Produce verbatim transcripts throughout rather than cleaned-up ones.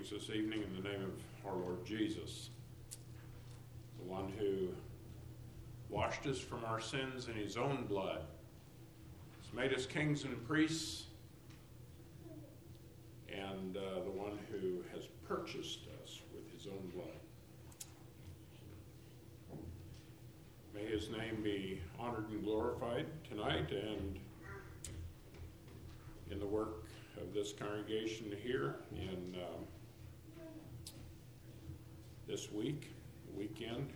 greetings this evening in the name of our Lord Jesus, the one who washed us from our sins in his own blood, has made us kings and priests, and uh, the one who has purchased us with his own blood. May his name be honored and glorified tonight and in the work of this congregation here in um, this week, weekend.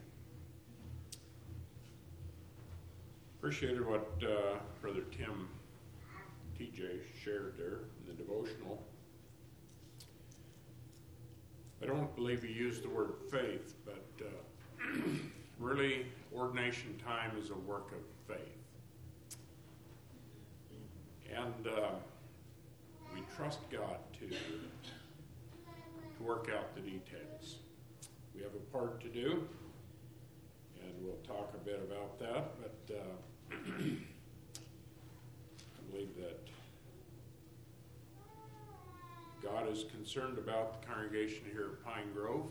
Appreciated what uh, Brother Tim T J shared there in the devotional. I don't believe he used the word faith, but uh, really ordination time is a work of faith. And uh, we trust God to, to work out the details. We have a part to do, and we'll talk a bit about that, but uh, I believe that God is concerned about the congregation here at Pine Grove,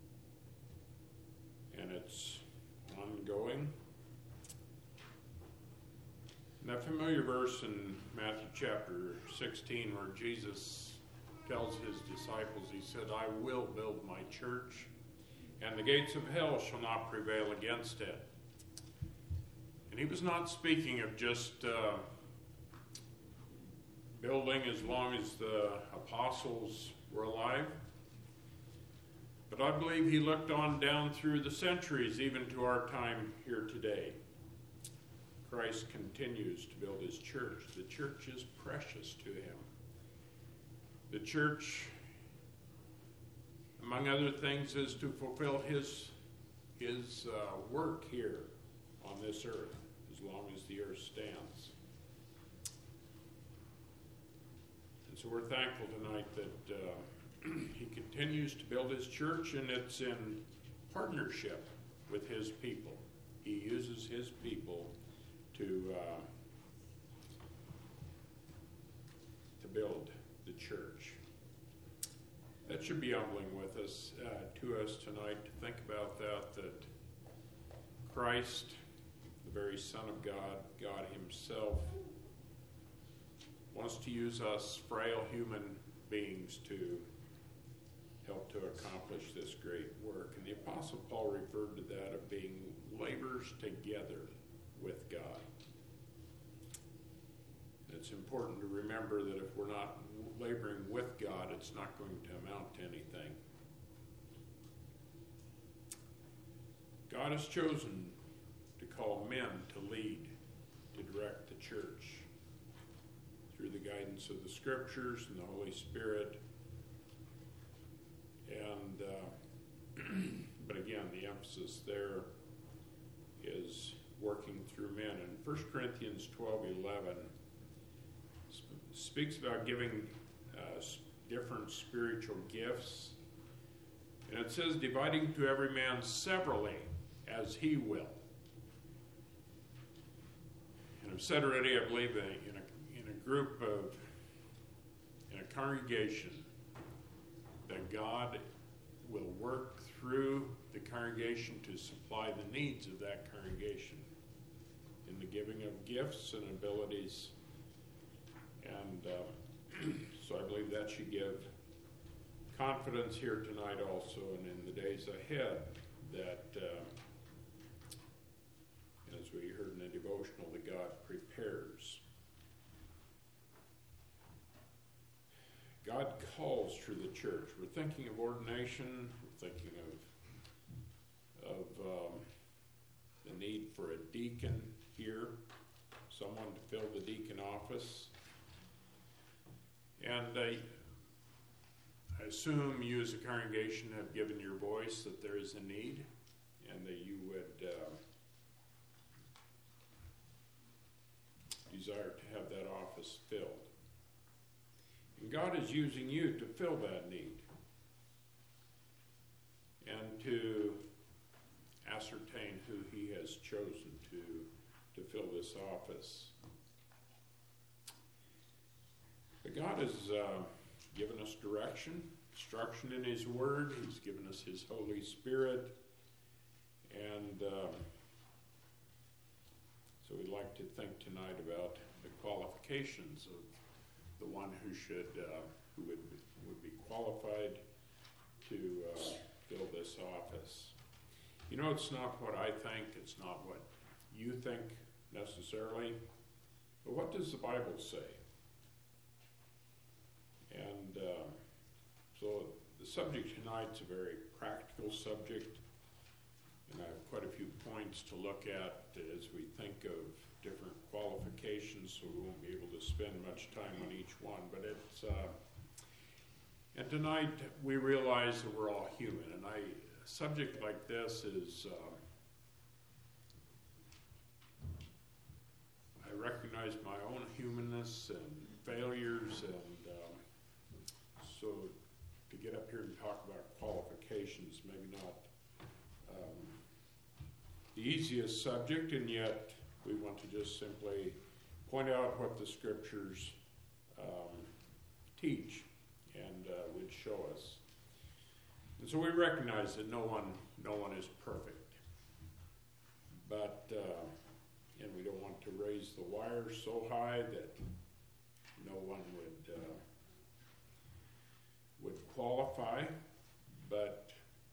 and it's ongoing. And that familiar verse in Matthew chapter sixteen where Jesus tells his disciples, he said, I will build my church, and the gates of hell shall not prevail against it. And he was not speaking of just uh, building as long as the apostles were alive, but I believe he looked on down through the centuries, even to our time here today. Christ continues to build his church. The church is precious to him. The church, among other things, is to fulfill his, his uh, work here on this earth, as long as the earth stands. And so we're thankful tonight that uh, he continues to build his church, and it's in partnership with his people. He uses his people to uh, to build the church. That should be humbling with us, uh, to us tonight, to think about that, that Christ, the very Son of God, God himself, wants to use us frail human beings to help to accomplish this great work. And the Apostle Paul referred to that of being laborers together with God. It's important to remember that if we're not laboring with God, it's not going to amount to anything. God has chosen to call men to lead, to direct the church through the guidance of the Scriptures and the Holy Spirit. And uh, but again, the emphasis there is working through men. And First Corinthians twelve eleven sp- speaks about giving uh, different spiritual gifts. And it says, dividing to every man severally as he will. And I've said already, I believe, that in a, in a group of, in a congregation, that God will work through the congregation to supply the needs of that congregation in the giving of gifts and abilities. And uh, so I believe that should give confidence here tonight also and in the days ahead that, uh, as we heard in the devotional, that God prepares. God calls through the church. We're thinking of ordination. We're thinking of, of um, the need for a deacon here, someone to fill the deacon office. And I, I assume you as a congregation have given your voice that there is a need and that you would uh, desire to have that office filled. And God is using you to fill that need and to ascertain who he has chosen to, to fill this office. But God has uh, given us direction instruction in His Word. He's given us His Holy Spirit. And um, so we'd like to think tonight about the qualifications of the one who should, uh, who would, would be qualified to uh, fill this office. You know, it's not what I think, it's not what you think necessarily, but what does the Bible say? And uh, so the subject tonight's a very practical subject, and I have quite a few points to look at as we think of different qualifications, so we won't be able to spend much time on each one. But it's uh, and tonight we realize that we're all human, and I, a subject like this is uh, I recognize my own humanness and failures, and um, so to get up here and talk about qualifications, maybe not um, the easiest subject, and yet we want to just simply point out what the scriptures um, teach and uh, would show us. And so we recognize that no one, no one is perfect, but uh, and we don't want to raise the wire so high that no one would uh, would qualify. But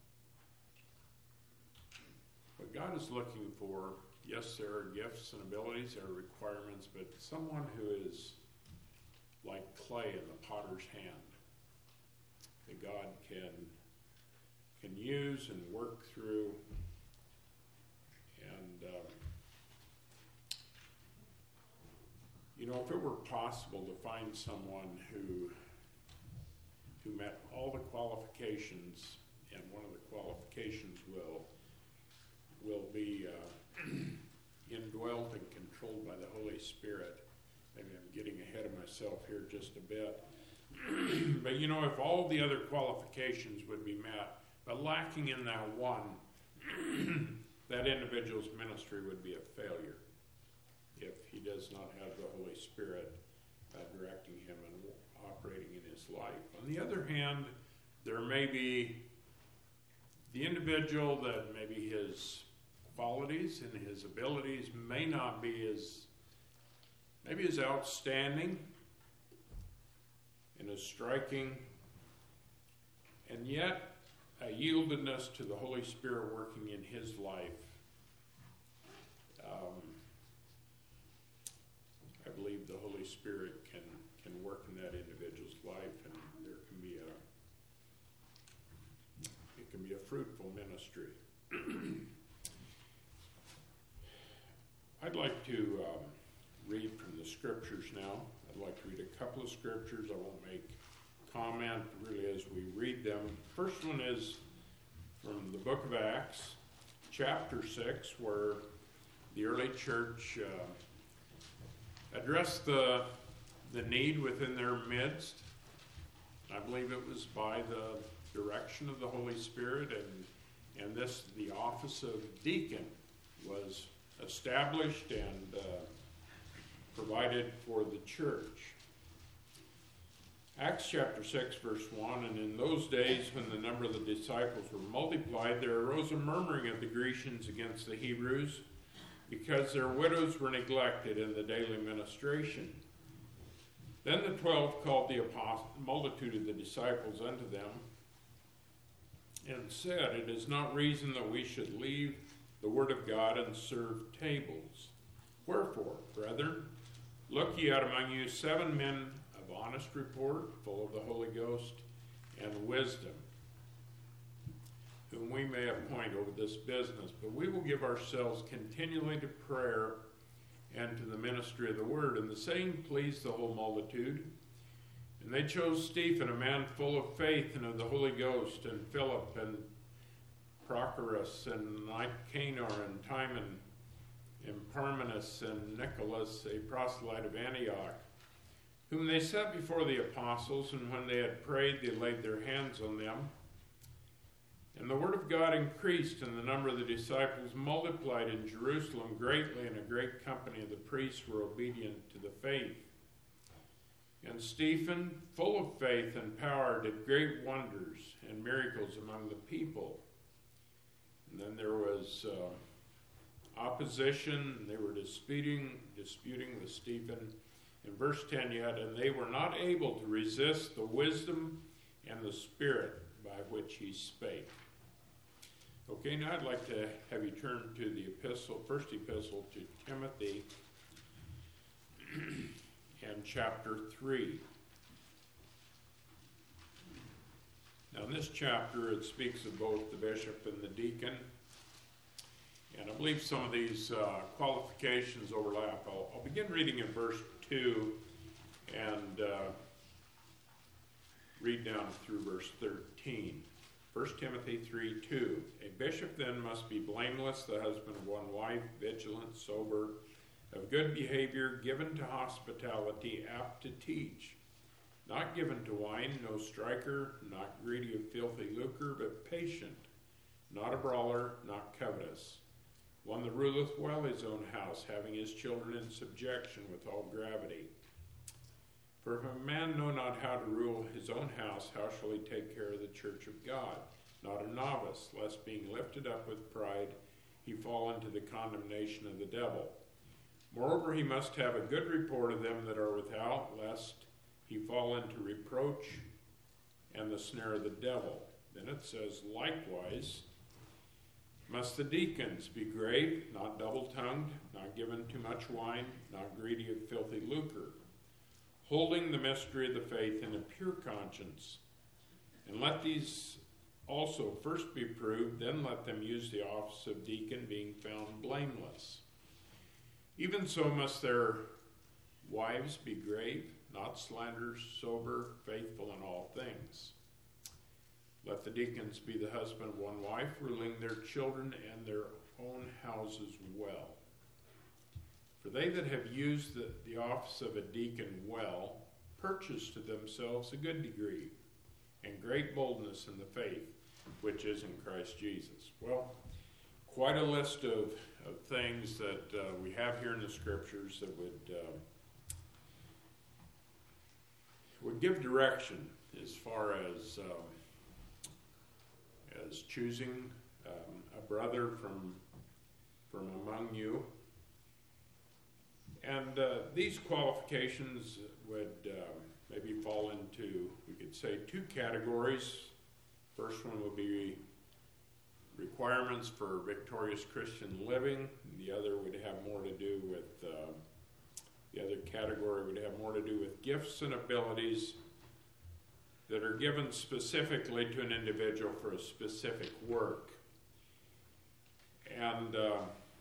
what God is looking for, yes, there are gifts and abilities, there are requirements, but someone who is like clay in the potter's hand, that God can can use and work through. And um, you know, if it were possible to find someone who who met all the qualifications, and one of the qualifications will will be uh, indwelt and controlled by the Holy Spirit. Maybe I'm getting ahead of myself here just a bit. But you know, if all the other qualifications would be met, but lacking in that one, that individual's ministry would be a failure if he does not have the Holy Spirit uh, directing him and operating in his life. On the other hand, there may be the individual that maybe his qualities and his abilities may not be as maybe as outstanding and as striking, and yet a yieldedness to the Holy Spirit working in his life. Um, I believe the Holy Spirit can, can work in that individual's life, and there can be a it can be a fruitful ministry. I'd like to um, read from the scriptures now. I'd like to read a couple of scriptures. I won't make comment really as we read them. First one is from the book of Acts, chapter six, where the early church uh, addressed the, the need within their midst. I believe it was by the direction of the Holy Spirit, and, and this, the office of deacon was established and uh, provided for the church. Acts chapter six, verse one, and in those days when the number of the disciples were multiplied, there arose a murmuring of the Grecians against the Hebrews, because their widows were neglected in the daily ministration. Then the twelve called the apost- multitude of the disciples unto them, and said, It is not reason that we should leave the word of God and serve tables. Wherefore, brethren, look ye out among you seven men of honest report, full of the Holy Ghost and wisdom, whom we may appoint over this business. But we will give ourselves continually to prayer and to the ministry of the word. And the saying pleased the whole multitude. And they chose Stephen, a man full of faith and of the Holy Ghost, and Philip, and Prochorus, and Nicanor, and Timon, and Parmenas, and Nicholas, a proselyte of Antioch, whom they set before the apostles, and when they had prayed, they laid their hands on them. And the word of God increased, and the number of the disciples multiplied in Jerusalem greatly, and a great company of the priests were obedient to the faith. And Stephen, full of faith and power, did great wonders and miracles among the people. And then there was uh, opposition, and they were disputing, disputing with Stephen. In verse ten yet, and they were not able to resist the wisdom and the spirit by which he spake. Okay, now I'd like to have you turn to the epistle, first epistle to Timothy, and chapter three. Now in this chapter it speaks of both the bishop and the deacon, and I believe some of these uh, qualifications overlap. I'll, I'll begin reading in verse two and uh, read down through verse thirteen. First Timothy three two. A bishop then must be blameless, the husband of one wife, vigilant, sober, of good behavior, given to hospitality, apt to teach, not given to wine, no striker, not greedy of filthy lucre, but patient, not a brawler, not covetous, one that ruleth well his own house, having his children in subjection with all gravity. For if a man know not how to rule his own house, how shall he take care of the church of God? Not a novice, lest being lifted up with pride, he fall into the condemnation of the devil. Moreover, he must have a good report of them that are without, lest he fall into reproach and the snare of the devil. Then it says, likewise, must the deacons be grave, not double-tongued, not given too much wine, not greedy of filthy lucre, holding the mystery of the faith in a pure conscience. And let these also first be proved, then let them use the office of deacon, being found blameless. Even so must their wives be grave, not slanderers, sober, faithful in all things. Let the deacons be the husband of one wife, ruling their children and their own houses well. For they that have used the, the office of a deacon well, purchase to themselves a good degree, and great boldness in the faith, which is in Christ Jesus. Well, quite a list of, of things that uh, we have here in the scriptures that would uh, would give direction as far as um, as choosing um, a brother from from among you. And uh, these qualifications would um, maybe fall into, we could say, two categories. First one would be requirements for victorious Christian living. The other would have more to do with, uh, the other category would have more to do with gifts and abilities that are given specifically to an individual for a specific work. And uh,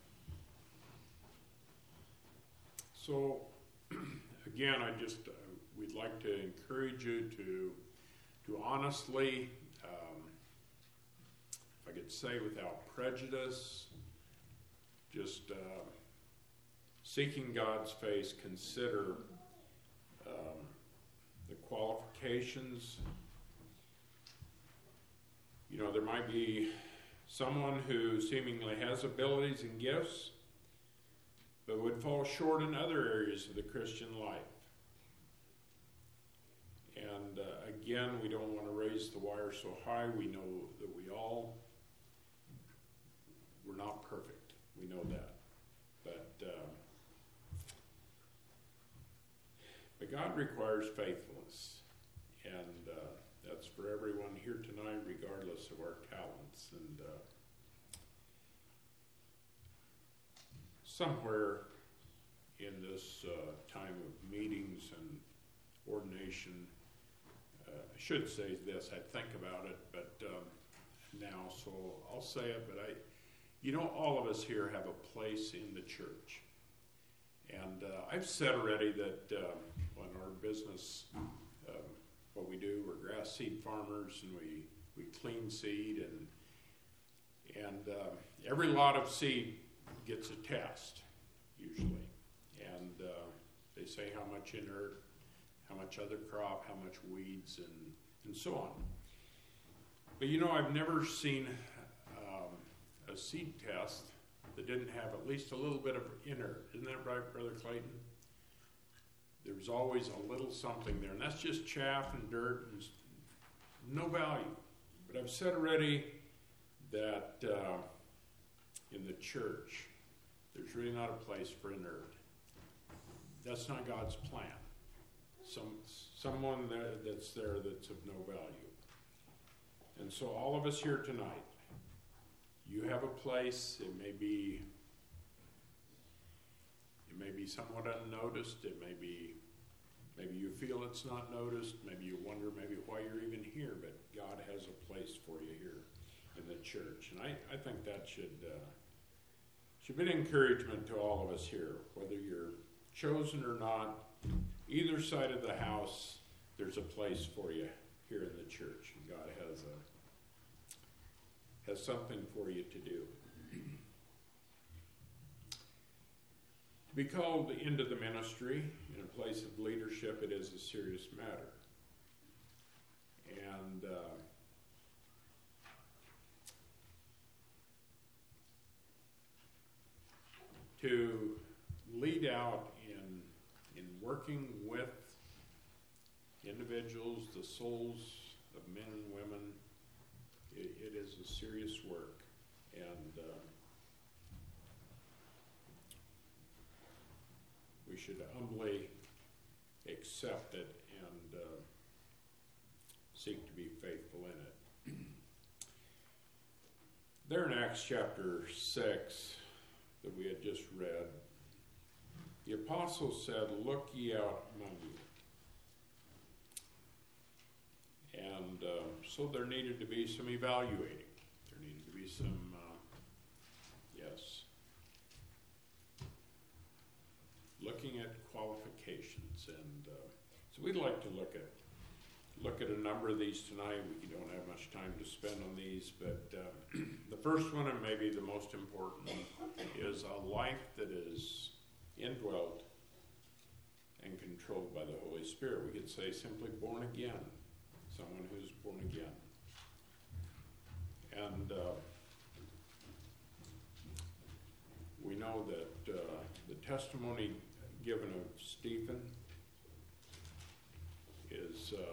so, again, I just, uh, we'd like to encourage you to, to honestly, um, if I could say without prejudice, just uh, seeking God's face, consider um, the qualifications. You know, there might be someone who seemingly has abilities and gifts, but would fall short in other areas of the Christian life. And uh, again, we don't want to raise the wire so high. We know that we all, we're not perfect. We know that. But, uh, but God requires faithfulness. And uh, that's for everyone here tonight, regardless of our talents. And uh, somewhere in this uh, time of meetings and ordination, uh, I should say this, I think about it, but um, now, so I'll say it, but I, you know, all of us here have a place in the church. And uh, I've said already that uh, when our business, um, what we do, we're grass seed farmers, and we, we clean seed, and, and uh, every lot of seed gets a test, usually. And uh, they say how much inert, how much other crop, how much weeds, and, and so on. But you know, I've never seen um, a seed test that didn't have at least a little bit of inert. Isn't that right, Brother Clayton? there's always a little something there, and that's just chaff and dirt and no value. But I've said already that uh, in the church, there's really not a place for a nerd. That's not God's plan. Some someone there that's there that's of no value. And so all of us here tonight, you have a place. It may be it may be somewhat unnoticed. It may be maybe you feel it's not noticed. Maybe you wonder maybe why you're even here. But God has a place for you here in the church, and I, I think that should uh, should be an encouragement to all of us here, whether you're chosen or not. Either side of the house, there's a place for you here in the church, and God has a has something for you to do. To be called into the ministry in a place of leadership, it is a serious matter. And uh, to lead out in in working with individuals, the souls of men and women, it, it is a serious work. And uh, we should humbly accept it and uh, seek to be faithful in it. There in Acts chapter six that we had just read, the apostles said, "Look ye out among you." And uh, so there needed to be some evaluating. There needed to be some, uh, yes, looking at qualifications. And uh, so we'd like to look at look at a number of these tonight. We don't have much time to spend on these, but uh, the first one, and maybe the most important, is a life that is indwelt and controlled by the Holy Spirit. We could say simply born again, someone who's born again. And uh, we know that uh, the testimony given of Stephen is, uh,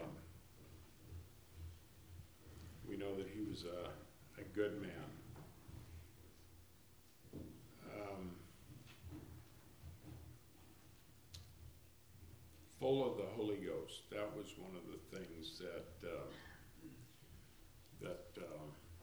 we know that he was a, a good man. Um, full of the Holy Ghost. That was one of the things that uh, that uh,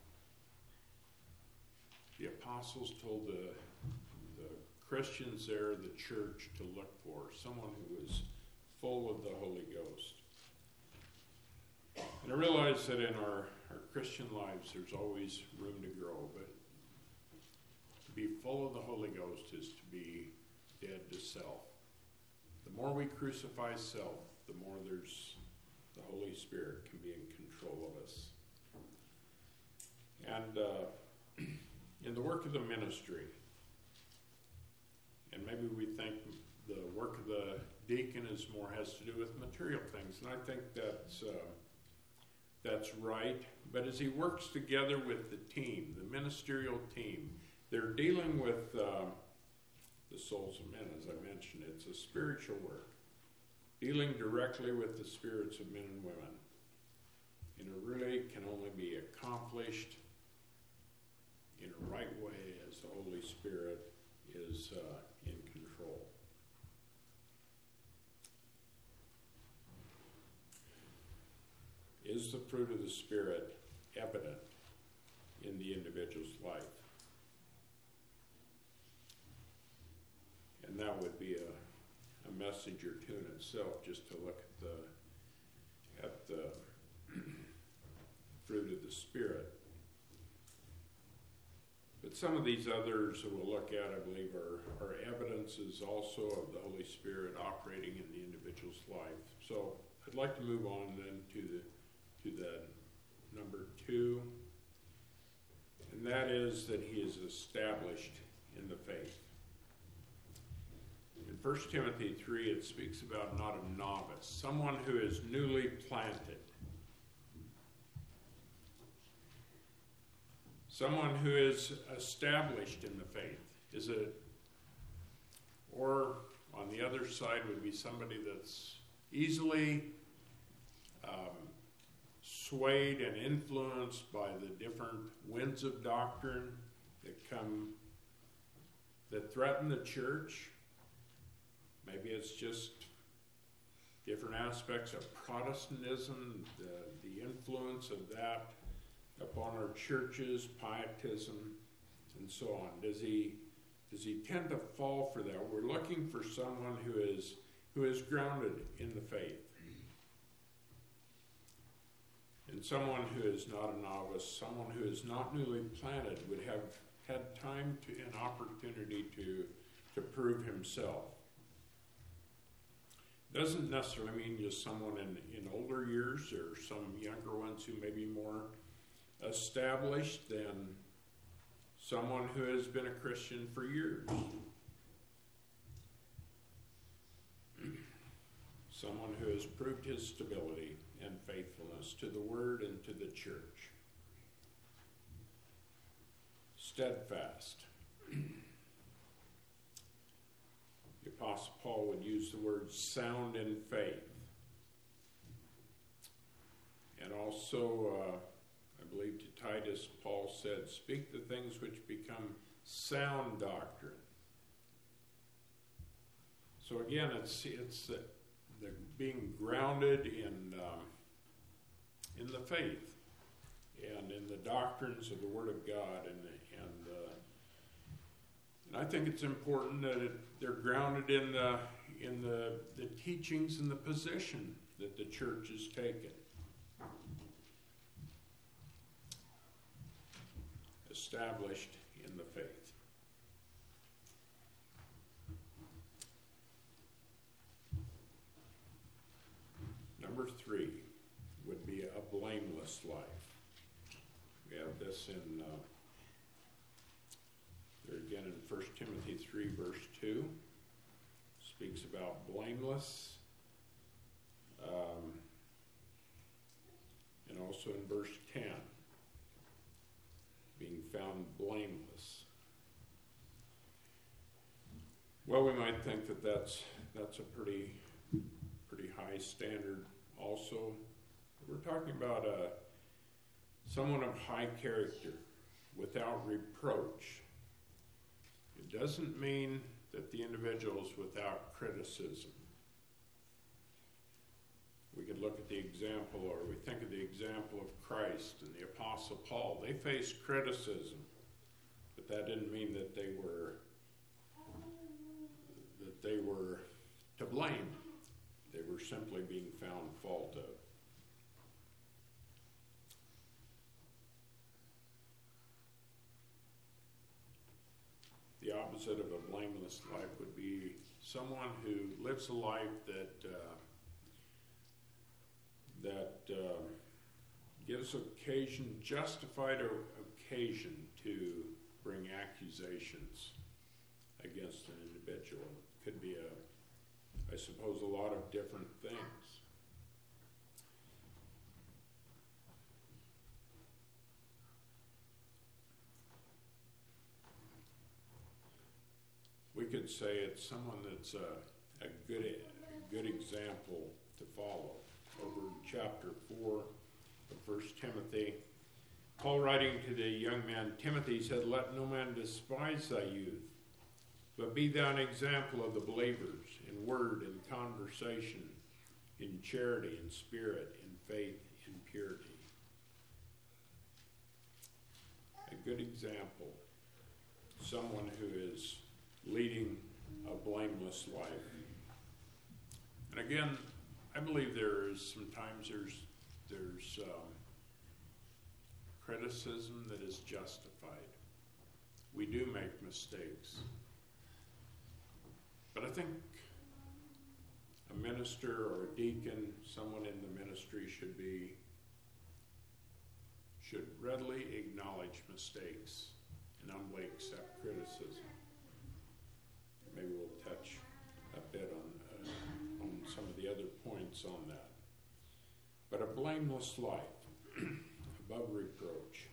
the apostles told the the Christians there, the church, to look for someone who was full of the Holy Ghost. And I realize that in our, our Christian lives, there's always room to grow, but to be full of the Holy Ghost is to be dead to self. The more we crucify self, the more there's the Holy Spirit can be in control of us. And uh, in the work of the ministry, and maybe we think the work of the deacon is more has to do with material things, and I think that's uh, that's right. But as he works together with the team, the ministerial team, they're dealing with uh, the souls of men, as I mentioned. It's a spiritual work, dealing directly with the spirits of men and women. And it really can only be accomplished in a right way as the Holy Spirit is uh, in control. Is the fruit of the Spirit evident in the individual's life? And that would be a, a message or two in itself, just to look at the at the fruit of the Spirit. But some of these others that we'll look at, I believe, are, are evidences also of the Holy Spirit operating in the individual's life. So I'd like to move on then to the to the number two, and that is that he is established in the faith. In First Timothy three, it speaks about not a novice, someone who is newly planted. Someone who is established in the faith. Is it, or on the other other side would be somebody that's easily um, swayed and influenced by the different winds of doctrine that come, that threaten the church. Maybe it's just different aspects of Protestantism, the, the influence of that upon our churches, pietism, and so on. Does he does he tend to fall for that? We're looking for someone who is who is grounded in the faith. And someone who is not a novice, someone who is not newly planted, would have had time to an opportunity to to prove himself. Doesn't necessarily mean just someone in, in older years or some younger ones who may be more established than someone who has been a Christian for years. Someone who has proved his stability and faithfulness to the Word and to the church. Steadfast. The Apostle Paul would use the word sound in faith. And also, uh, I believe to Titus, Paul said, speak the things which become sound doctrine. So again, it's it's the, the being grounded in um, in the faith and in the doctrines of the Word of God, and and uh, and I think it's important that it, they're grounded in the in the the teachings and the position that the church has taken. Established in the faith. Number three would be a blameless life. We have this in, uh, there again in First Timothy three, verse two. Speaks about blameless. Um, and also in verse ten. Being found blameless. Well, we might think that that's that's a pretty pretty high standard. Also, we're talking about a someone of high character, without reproach. It doesn't mean that the individual is without criticism. We could look at the example, or we think of the example of Christ and the Apostle Paul. They faced criticism, but that didn't mean that they were that they were to blame. They were simply being found fault of. The opposite of a blameless life would be someone who lives a life that uh, that uh, gives occasion, justified occasion to bring accusations against an individual. It could be, a, I suppose, a lot of different things. We could say it's someone that's a, a good, a good example to follow. Over chapter four of First Timothy, Paul, writing to the young man Timothy, said, let no man despise thy youth, but be thou an example of the believers in word and conversation, in charity and spirit, in faith, in purity. A good example, someone who is leading a blameless life. And again, I believe there is sometimes there's there's um, criticism that is justified. We do make mistakes, but I think a minister or a deacon, someone in the ministry, should be should readily acknowledge mistakes and humbly accept criticism. Maybe we'll touch a bit on on some of the other points on that. But a blameless life, above reproach.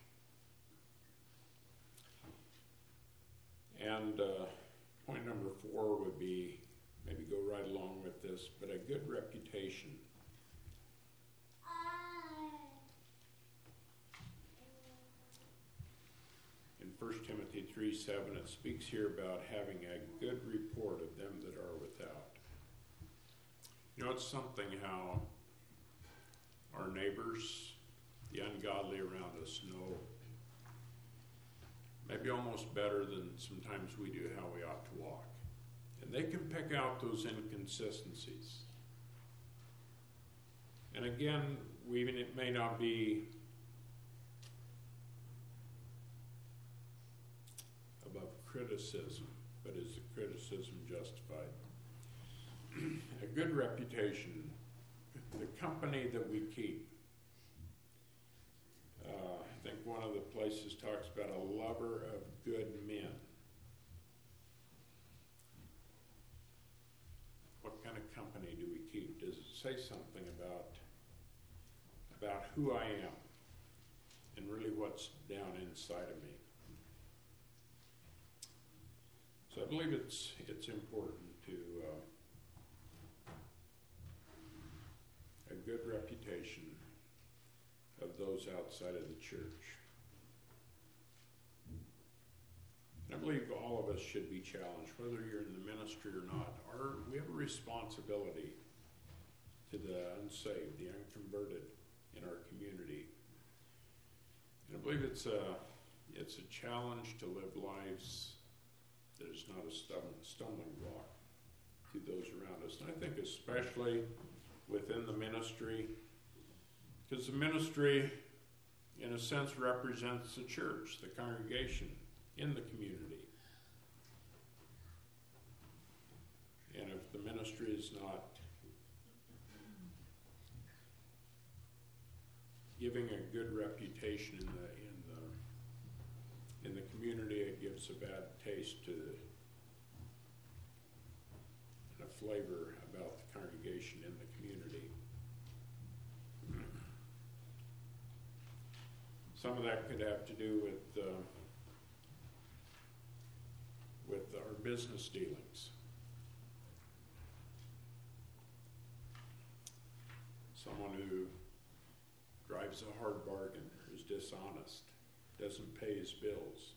And uh, point number four would be, maybe go right First Timothy three seven, it speaks here about having a good report of them that are without. You know, it's something how our neighbors, the ungodly around us, know maybe almost better than sometimes we do how we ought to walk. And they can pick out those inconsistencies. And again, we, even it may not be above criticism, but is the criticism justified? A good reputation, the company that we keep. Uh, I think one of the places talks about a lover of good men. What kind of company do we keep? Does it say something about about who I am and really what's down inside of me? So I believe it's it's important to uh, a good reputation of those outside of the church. And I believe all of us should be challenged, whether you're in the ministry or not. Our, we have a responsibility to the unsaved, the unconverted in our community. And I believe it's a, it's a challenge to live lives that is not a stumbling block to those around us. And I think especially within the ministry, because the ministry, in a sense, represents the church, the congregation in the community. And if the ministry is not giving a good reputation in the in the in the community, it gives a bad taste to the, and a flavor about the congregation in the community. Some of that could have to do with uh, with our business dealings. Someone who drives a hard bargain, who's dishonest, doesn't pay his bills.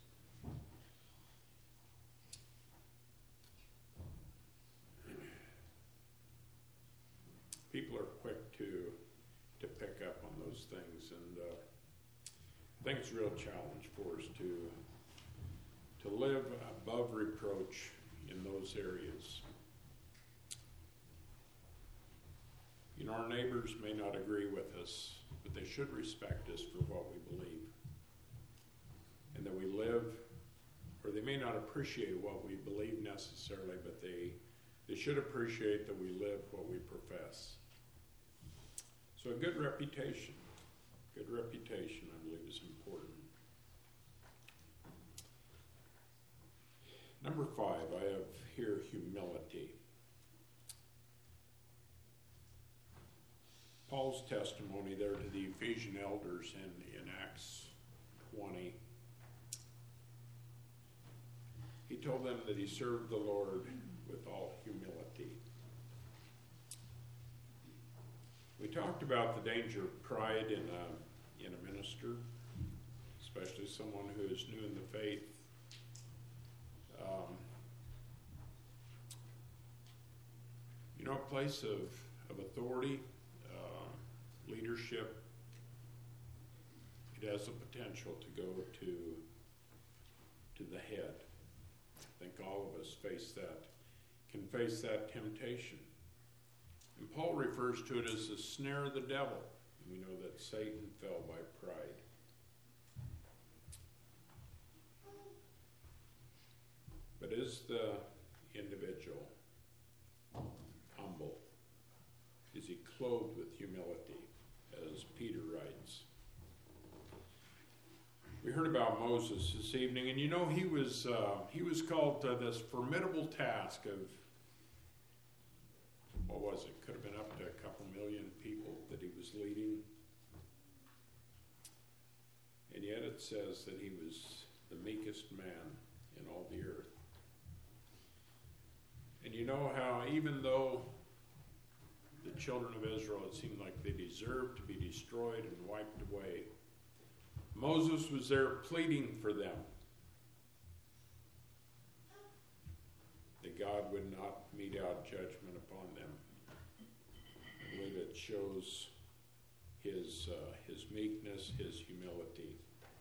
People are quick to to pick up on those things, and uh, I think it's a real challenge for us to to live above reproach in those areas. You know, our neighbors may not agree with us, but they should respect us for what we believe. And that we live, or they may not appreciate what we believe necessarily, but they, they should appreciate that we live what we profess. So a good reputation, good reputation, I believe, is important. Number five, I have here humility. Paul's testimony there to the Ephesian elders in, in Acts twenty. He told them that he served the Lord with all humility. We talked about the danger of pride in a, in a minister, especially someone who is new in the faith. Um, you know, a place of, of authority, uh, leadership, it has the potential to go to, to the head. I think all of us face that, can face that temptation. And Paul refers to it as the snare of the devil. And we know that Satan fell by pride. But is the individual humble? Is he clothed with humility, as Peter writes? We heard about Moses this evening, and you know he was uh, he was called to this formidable task of, what was it? Could have been up to a couple million people that he was leading. And yet it says that he was the meekest man in all the earth. And you know how even though the children of Israel, it seemed like they deserved to be destroyed and wiped away, Moses was there pleading for them. that God would not mete out judgment upon them. I believe it shows his, uh, his meekness, his humility.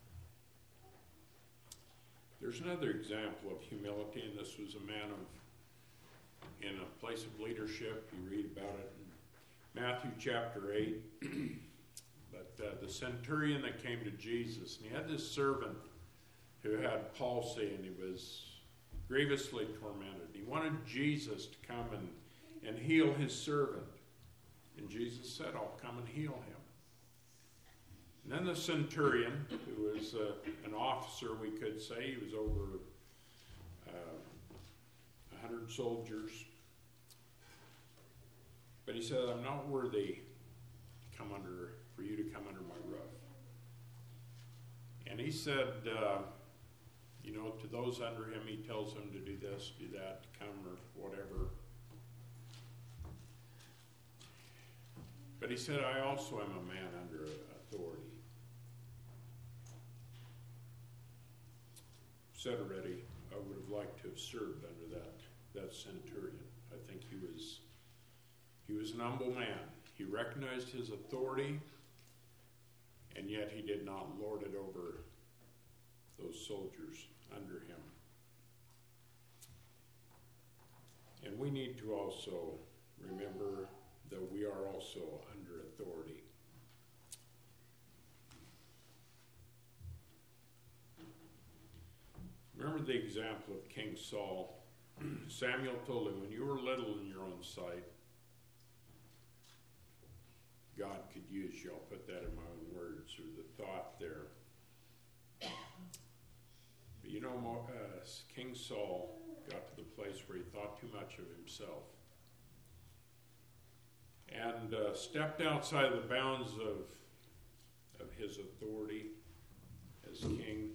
There's another example of humility, and this was a man of in a place of leadership. You read about it in Matthew chapter eight. But uh, the centurion that came to Jesus, and he had this servant who had palsy, and he was grievously tormented. He wanted Jesus to come and, and heal his servant. And Jesus said, I'll come and heal him. And then the centurion, who was uh, an officer, we could say, he was over uh, a hundred soldiers. But he said, I'm not worthy to come under, for you to come under my roof. And he said, uh, you know, to those under him, he tells them to do this, do that, to come or whatever. But he said, I also am a man under authority. Said already, I would have liked to have served under that, that centurion. I think he was he was an humble man. He recognized his authority, and yet he did not lord it over those soldiers under him. And we need to also remember that we are also under authority. Remember the example of King Saul. Samuel told him, when you were little in your own sight, God could use you. I'll put that in my own words, or the thought there. But you know, uh, King Saul got to the place where he thought too much of himself and uh, stepped outside of the bounds of, of his authority as king.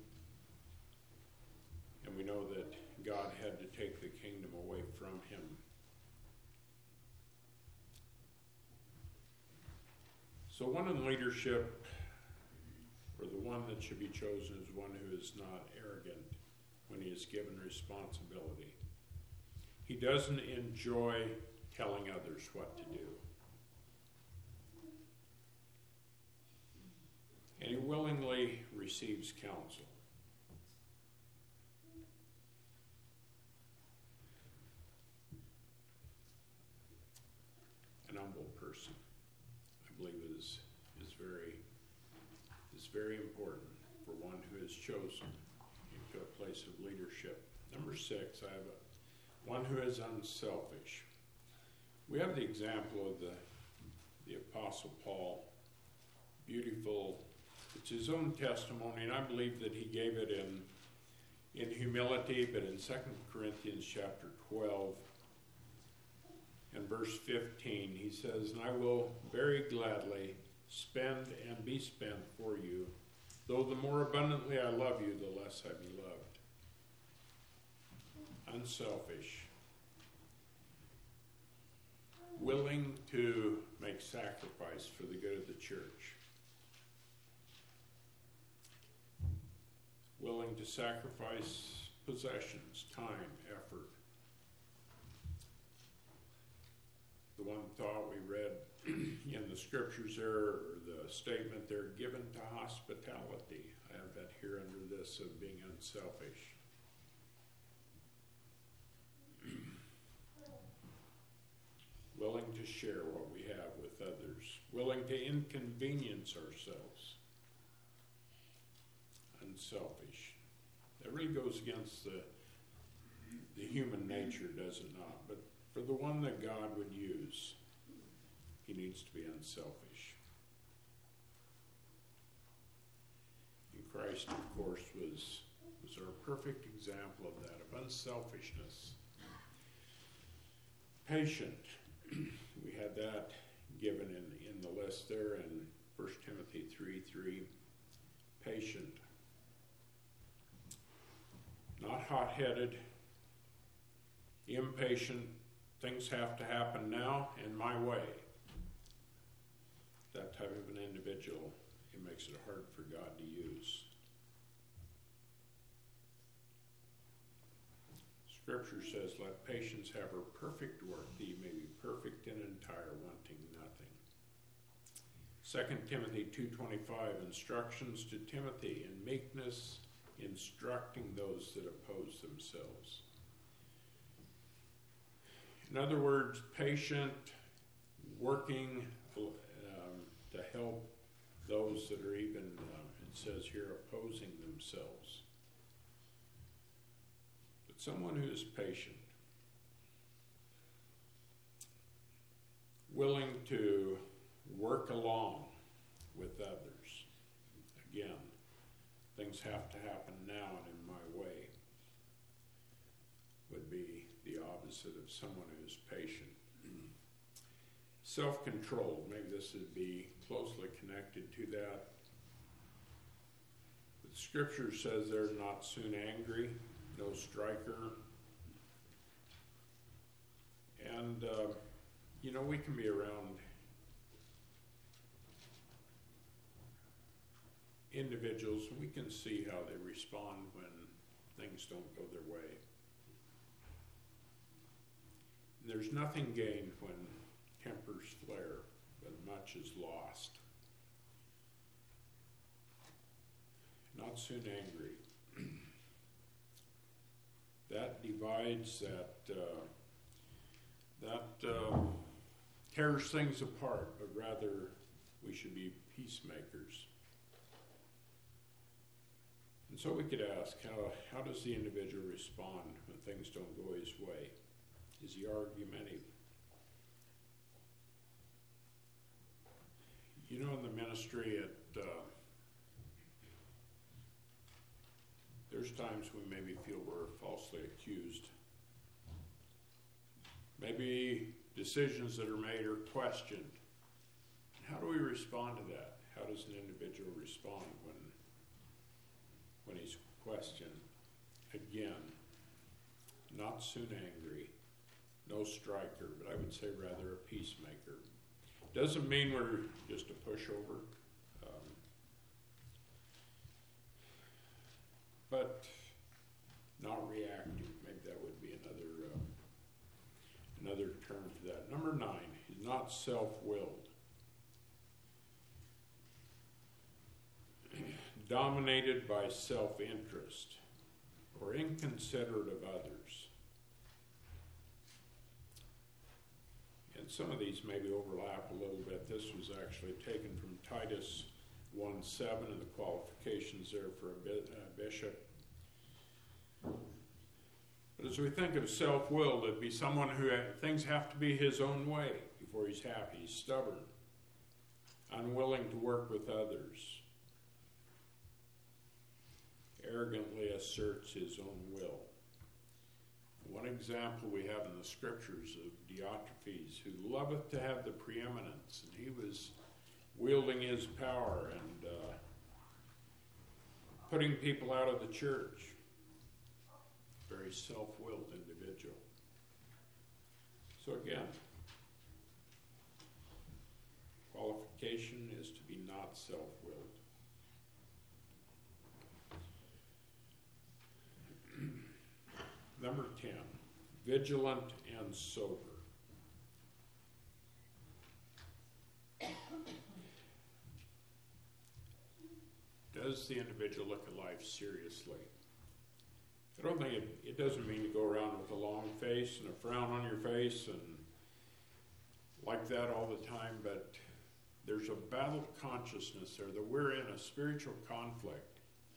And we know that God had to take the kingdom away from him. So one in leadership, or the one that should be chosen, is one who is not arrogant when he is given responsibility. He doesn't enjoy telling others what to do. And he willingly receives counsel. An humble person, I believe, is is very is very important for one who is chosen into a place of leadership. Number six, I have a, one who is unselfish. We have the example of the the Apostle Paul. Beautiful. It's his own testimony, and I believe that he gave it in in humility. But in Second Corinthians chapter twelve. In verse fifteen, he says, and I will very gladly spend and be spent for you, though the more abundantly I love you, the less I be loved. Unselfish. Willing to make sacrifice for the good of the church. Willing to sacrifice possessions, time, effort. The one thought we read in the scriptures there, or the statement there, given to hospitality. I have that here under this of being unselfish. Willing to share what we have with others. Willing to inconvenience ourselves. Unselfish. That really goes against the, the human nature, does it not? But for the one that God would use, he needs to be unselfish. And Christ, of course, was, was our perfect example of that, of unselfishness. Patient. We had that given in, in the list there in First Timothy three three. Patient. Not hot-headed, impatient. Things have to happen now in my way. That type of an individual, it makes it hard for God to use. Scripture says, let patience have her perfect work, that you may be perfect and entire, wanting nothing. Second Timothy two twenty-five, instructions to Timothy in meekness, instructing those that oppose themselves. In other words, patient, working um, to help those that are even, uh, it says here, opposing themselves. But someone who is patient, willing to work along with others. Again, things have to happen now and in my way, would be the opposite of someone who is patient. Self-control, maybe this would be closely connected to that. But Scripture says they're not soon angry, no striker. And, uh, you know, we can be around individuals, and we can see how they respond when things don't go their way. There's nothing gained when tempers flare, but much is lost. Not soon angry. That divides, that uh, that uh, tears things apart, but rather we should be peacemakers. And so we could ask, how, how does the individual respond when things don't go his way? Is he argumentative? You know, in the ministry, it, uh, there's times we maybe feel we're falsely accused. Maybe decisions that are made are questioned. How do we respond to that? How does an individual respond when when he's questioned? Again, not soon angry, no striker, but I would say rather a peacemaker. Doesn't mean we're just a pushover, um, but not reactive. Maybe that would be another uh, another term for that. Number nine, he's not self-willed. Dominated by self-interest or inconsiderate of others. And some of these maybe overlap a little bit. This was actually taken from Titus one seven and the qualifications there for a bishop. But as we think of self-willed, it'd be someone who things have to be his own way before he's happy. He's stubborn, unwilling to work with others, arrogantly asserts his own will. One example we have in the Scriptures of Diotrephes, who loveth to have the preeminence, and he was wielding his power and uh, putting people out of the church. Very self-willed individual. So again, qualification is to be not self-willed. Number ten, vigilant and sober. Does the individual look at life seriously? I don't think it, it doesn't mean to go around with a long face and a frown on your face and like that all the time, but there's a battle consciousness there that we're in a spiritual conflict.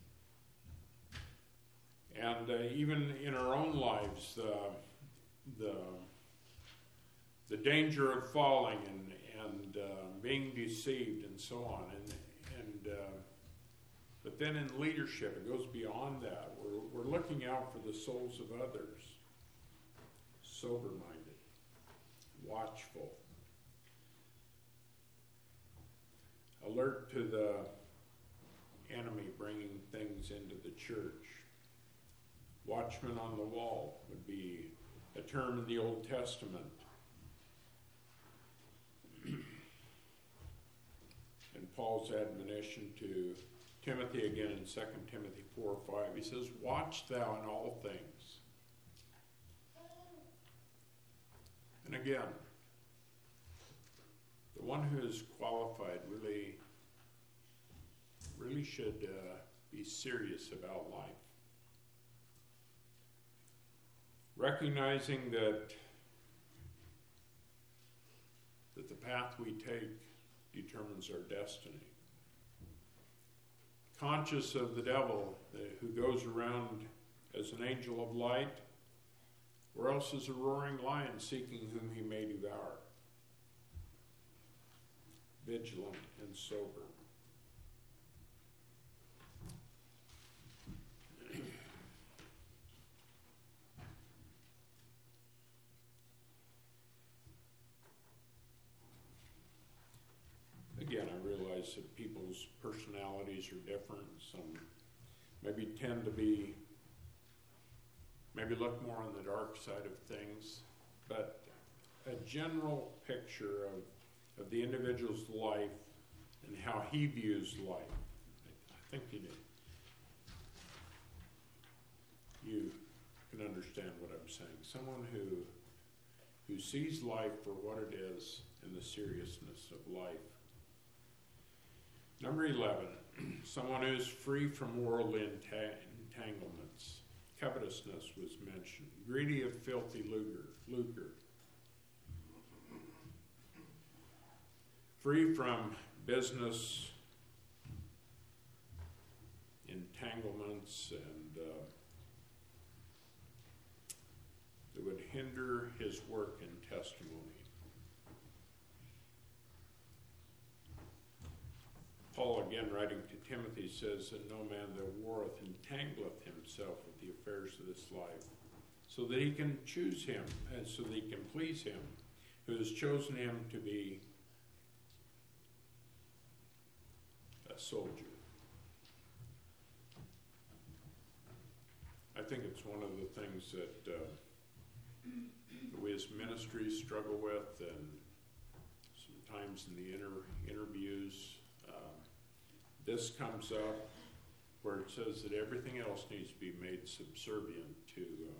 And uh, even in our own lives, the, the, the danger of falling and, and uh, being deceived and so on. And, and uh, but then in leadership, it goes beyond that. We're, we're looking out for the souls of others. Sober-minded, watchful, alert to the enemy bringing things into the church. Watchman on the wall would be a term in the Old Testament. And Paul's admonition to Timothy again in Second Timothy four five, he says, watch thou in all things. And again, the one who is qualified really, really should uh, be serious about life. Recognizing that, that the path we take determines our destiny. Conscious of the devil uh, who goes around as an angel of light, or else as a roaring lion seeking whom he may devour. Vigilant and sober. Again, I realize that people's personalities are different. Some maybe tend to be, maybe look more on the dark side of things. But a general picture of, of the individual's life and how he views life, I, I think you do. You can understand what I'm saying. Someone who who sees life for what it is and the seriousness of life. Number eleven, someone who is free from worldly entanglements. Covetousness was mentioned. Greedy of filthy lucre. lucre. Free from business entanglements and uh, that would hinder his work and testimony. Paul, again, writing to Timothy, says that no man that warreth entangleth himself with the affairs of this life, so that he can choose him, and so that he can please him, who has chosen him to be a soldier. I think it's one of the things that uh, we as ministries struggle with, and sometimes in the inter- interviews, um, this comes up where it says that everything else needs to be made subservient to uh,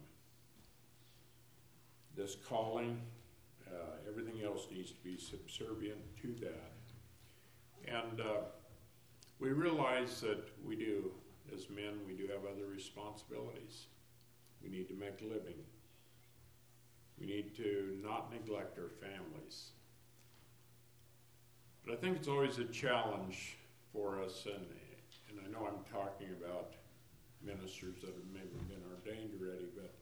this calling. Uh, everything else needs to be subservient to that. And uh, we realize that we do, as men, we do have other responsibilities. We need to make a living. We need to not neglect our families. But I think it's always a challenge for us, and, and I know I'm talking about ministers that have maybe been ordained already, but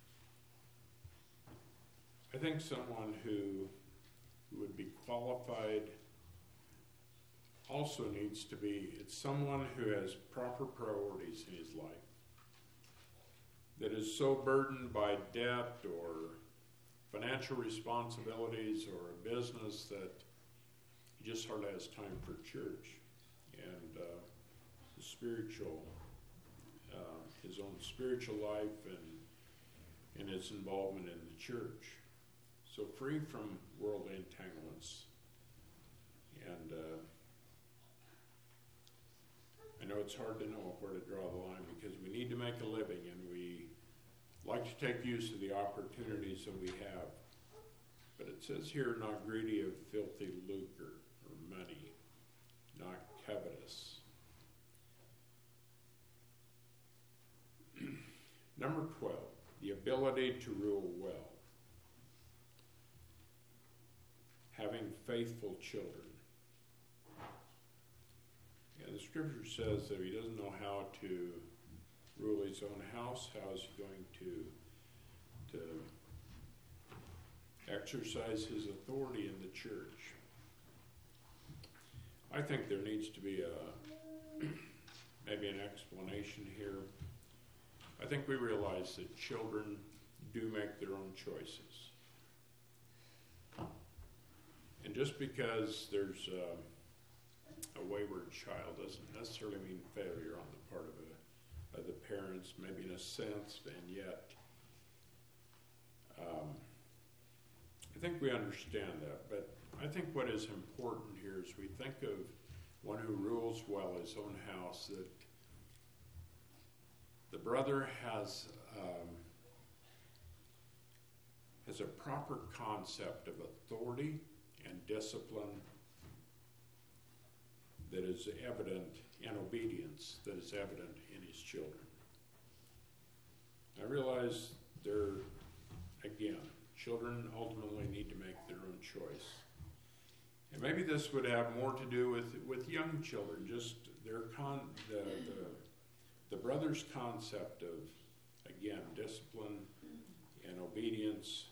I think someone who, who would be qualified also needs to be, it's someone who has proper priorities in his life, that is so burdened by debt or financial responsibilities or a business that he just hardly has time for church and uh, the spiritual, uh, his own spiritual life and, and his involvement in the church. So free from worldly entanglements. And uh, I know it's hard to know where to draw the line because we need to make a living and we like to take use of the opportunities that we have. But it says here, not greedy of filthy lucre or money, not covetous. Number twelve, the ability to rule well. Having faithful children. Yeah, the scripture says that if he doesn't know how to rule his own house, how is he going to, to exercise his authority in the church? I think there needs to be a maybe an explanation here. I think we realize that children do make their own choices. And just because there's a, a wayward child doesn't necessarily mean failure on the part of, a, of the parents, maybe in a sense, and yet um, I think we understand that. But I think what is important here is we think of one who rules well his own house, that the brother has um, has a proper concept of authority and discipline that is evident, and obedience that is evident in his children. I realize they're, again, children ultimately need to make their own choice. And maybe this would have more to do with, with young children, just their con, the, the, the brothers' concept of, again, discipline and obedience.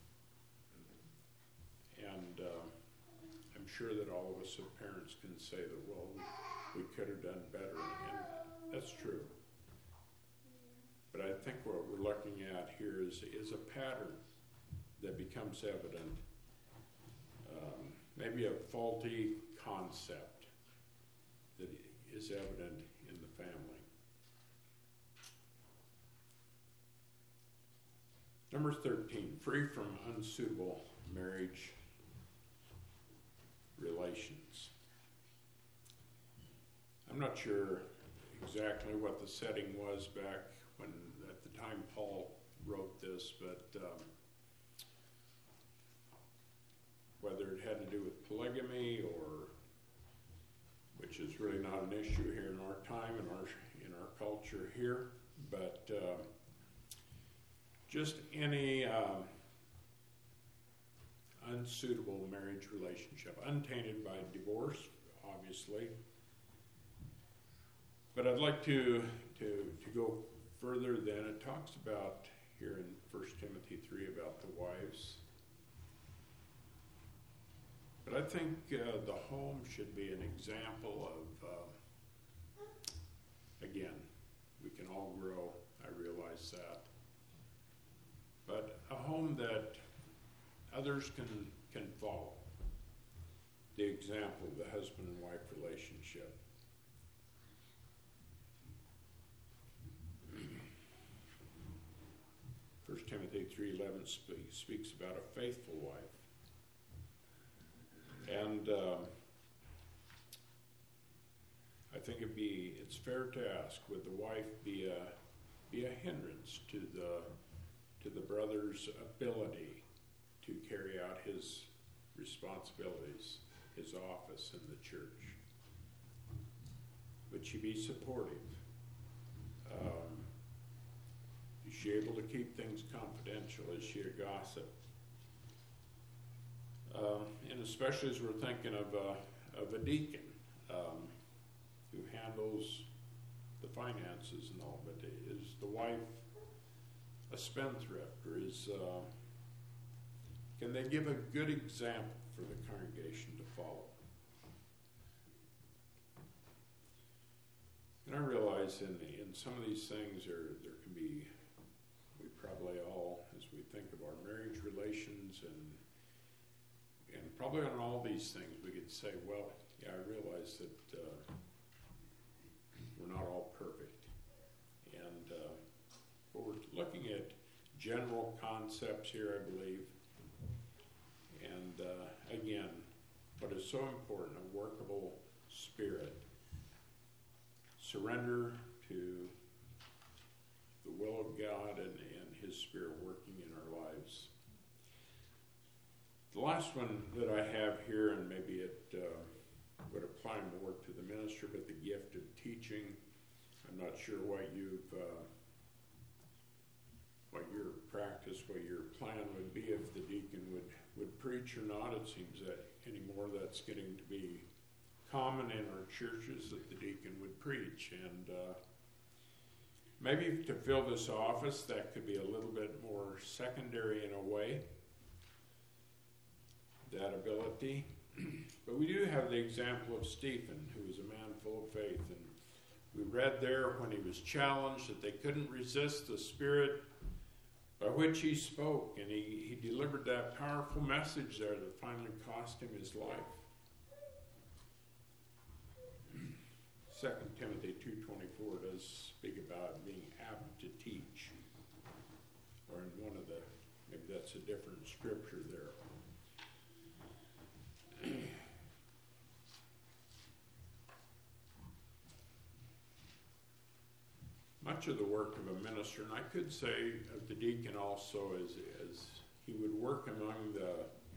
And uh, I'm sure that all of us as parents can say that, well, we, we could have done better, and that's true. But I think what we're looking at here is, is a pattern that becomes evident, um, maybe a faulty concept that is evident in the family. Number thirteen, free from unsuitable marriage relations. I'm not sure exactly what the setting was back when, at the time Paul wrote this, but um, whether it had to do with polygamy or, which is really not an issue here in our time, in our in our culture here, but uh, just any um, unsuitable marriage relationship, untainted by divorce, obviously. But I'd like to to to go further than it talks about here in First Timothy three about the wives. But I think uh, the home should be an example of, uh, again, we can all grow, I realize that. But a home that others can, can follow. The example of the husband and wife relationship. First Timothy three eleven speak, speaks about a faithful wife. And um, I think it'd be it's fair to ask, would the wife be a be a hindrance to the to the brother's ability to carry out his responsibilities, his office in the church? Would she be supportive? Um, is she able to keep things confidential? Is she a gossip? Um, and especially as we're thinking of a, of a deacon um, who handles the finances and all, but is the wife a spendthrift, or is uh, can they give a good example for the congregation to follow? And I realize in in some of these things there there can be, we probably all, as we think of our marriage relations and and probably on all these things we could say, well, yeah, I realize that uh, we're not all perfect. And uh, but we're looking at general concepts here, I believe. And uh, again, what is so important, a workable spirit. Surrender to the will of God and, and His Spirit working in our lives. The last one that I have here, and maybe it uh, would apply more to the minister, but the gift of teaching. I'm not sure what you've, uh, what your practice, what your plan would be if the deacon would, would preach or not. It seems that anymore that's getting to be common in our churches that the deacon would preach. And uh, maybe to fill this office, that could be a little bit more secondary in a way, that ability. But we do have the example of Stephen, who was a man full of faith. And we read there when he was challenged that they couldn't resist the spirit by which he spoke. And he, he delivered that powerful message there that finally cost him his life. Second Timothy two twenty-four does speak about being apt to teach. Or in one of the, maybe that's a different scripture there. Much of the work of a minister, and I could say of the deacon also, as, as he would work among the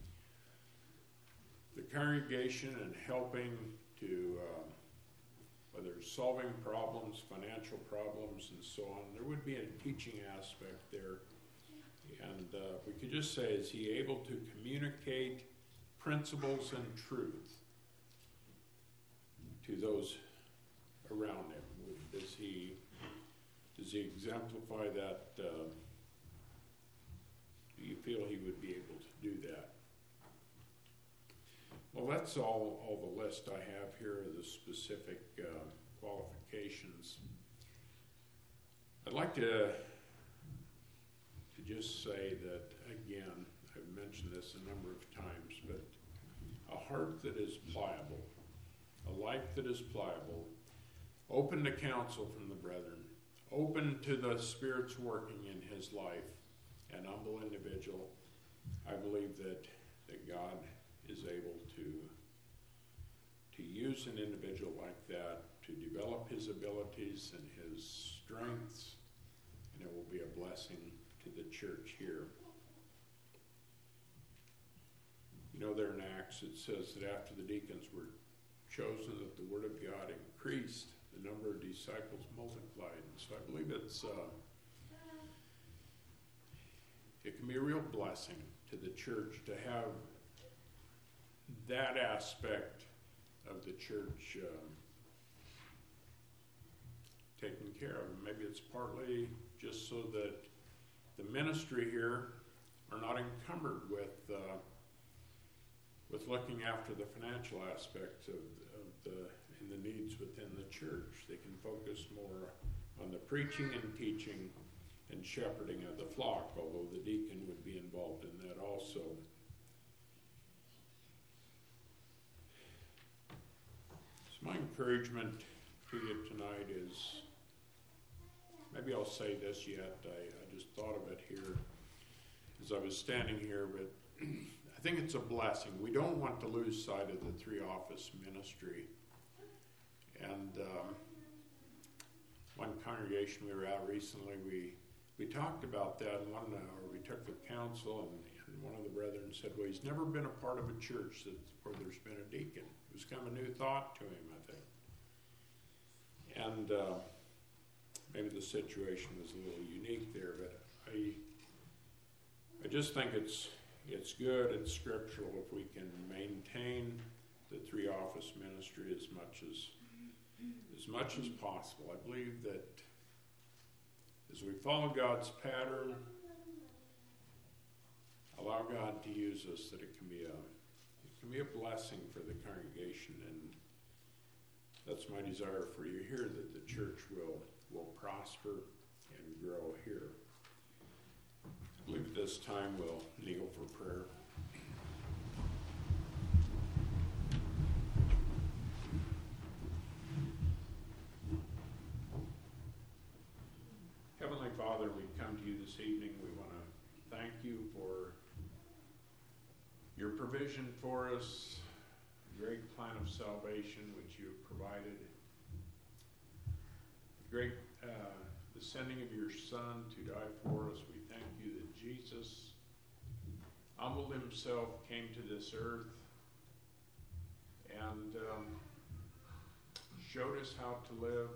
the congregation and helping to, uh, whether it's solving problems, financial problems, and so on. There would be a teaching aspect there. And uh, we could just say, is he able to communicate principles and truth to those around him? Does he, does he exemplify that? Uh, do you feel he would be able to do that? Well, that's all, all the list I have here of the specific uh, qualifications. I'd like to, to just say that, again, I've mentioned this a number of times, but a heart that is pliable, a life that is pliable, open to counsel from the brethren, open to the Spirit's working in his life, an humble individual. I believe that, that God is able to, to use an individual like that to develop his abilities and his strengths, and it will be a blessing to the church here. You know, there in Acts it says that after the deacons were chosen, that the word of God increased, the number of disciples multiplied. And so I believe it's uh, it can be a real blessing to the church to have that aspect of the church um, taken care of. Maybe it's partly just so that the ministry here are not encumbered with uh, with looking after the financial aspects of, of the and the needs within the church. They can focus more on the preaching and teaching and shepherding of the flock, although the deacon would be involved in that also. So my encouragement to you tonight is, maybe I'll say this yet, I, I just thought of it here as I was standing here, but I think it's a blessing. We don't want to lose sight of the three office ministry. And um, one congregation we were at recently, we we talked about that, and one hour we took the counsel, and, and one of the brethren said, well, he's never been a part of a church that, where there's been a deacon. It was kind of a new thought to him, I think. And uh, maybe the situation was a little unique there, but I I just think it's it's good and scriptural if we can maintain the three office ministry as much as as much as possible. I believe that as we follow God's pattern, allow God to use us, that it can be a it can be a blessing for the congregation, and that's my desire for you here, that the church will will prosper and grow here. I believe at this time we'll kneel for prayer. Heavenly Father, we come to you this evening. We want to thank you for your provision for us, the great plan of salvation which you have provided, the great uh, the sending of your Son to die for us. We thank you that Jesus humbled himself, came to this earth, and um, showed us how to live.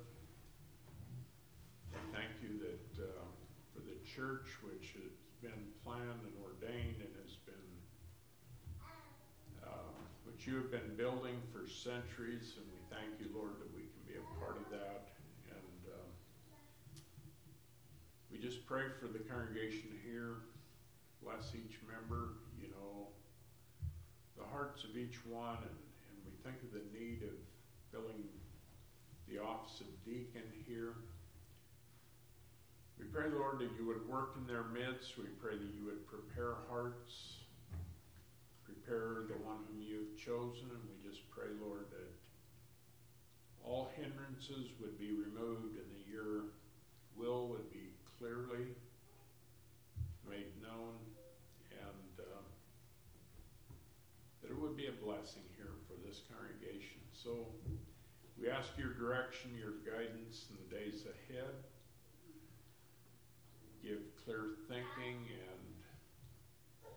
We thank you that uh, for the church, which has been planned and ordained and has been, uh, which you have been building for centuries, and we thank you, Lord, that we can be a part of that. And um, we just pray for the congregation here. Bless each member, you know, the hearts of each one, and, and we think of the need of filling the office of deacon here. We pray, Lord, that you would work in their midst. We pray that you would prepare hearts, prepare the one whom you have chosen, and we just pray, Lord, that all hindrances would be removed and that your will would be clearly made known, and uh, that it would be a blessing here for this congregation. So we ask your direction, your guidance in the days ahead. Give clear thinking and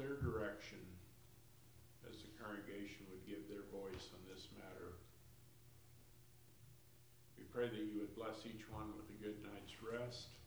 clear direction as the congregation would give their voice on this matter. We pray that you would bless each one with a good night's rest.